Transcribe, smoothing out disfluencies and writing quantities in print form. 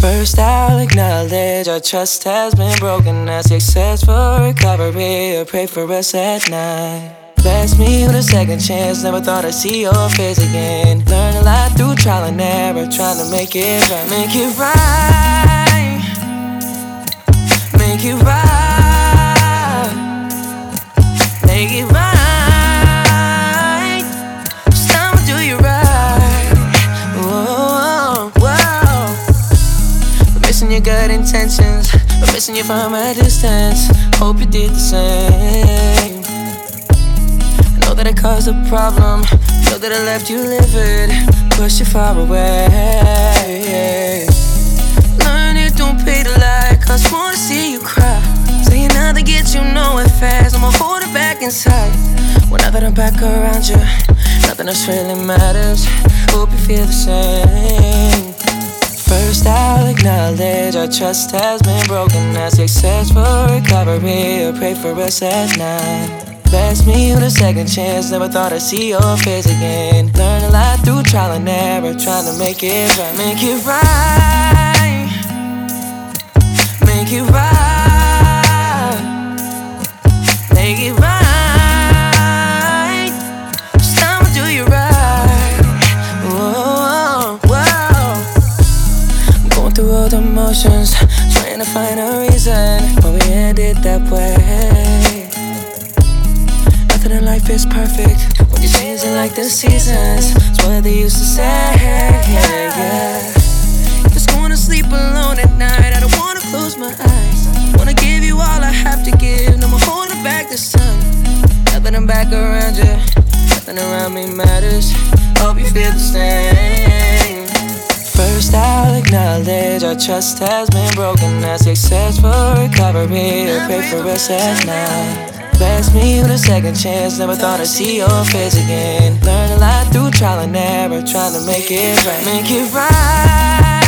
First, I'll acknowledge our trust has been broken. I successful recovery. I pray for us at night. Bless me with a second chance. Never thought I'd see your face again. Learn a lot through trial and error, trying to make it right. Make it right. Make it right. Make it right. Just I'ma do you right. Whoa, whoa. But missing your good intentions, but missing you from a distance. Hope you did the same. Know that I caused a problem, know that I left you livid, pushed you far away. Learn it, don't pay to lie, cause I wanna see you cry. Saying nothing gets you nowhere fast, I'ma hold it back inside. Well, now that I'm back around you, nothing else really matters. Hope you feel the same. First, I'll acknowledge our trust has been broken. I successful recovery. I pray for us at night. Bless me with a second chance. Never thought I'd see your face again. Learn a lot through trial and error, trying to make it right. Make it right. Make it right. Make it right. Just I'ma do you right. Whoa, whoa. I'm going through all the motions, trying to find a reason why we ended that way. Nothing in life is perfect when you're changing like the seasons. It's what they used to say, yeah. Just wanna sleep alone at night, I don't wanna close my eyes. Wanna give you all I have to give, no more holding back this time. Now that I'm back around you, nothing around me matters. Hope you feel the same. First, I'll acknowledge our trust has been broken. I successful recovery. I pray for us at night. Bless me with a second chance. Never thought I'd see your face again. Learn a lot through trial and error, trying to make it right. Make it right.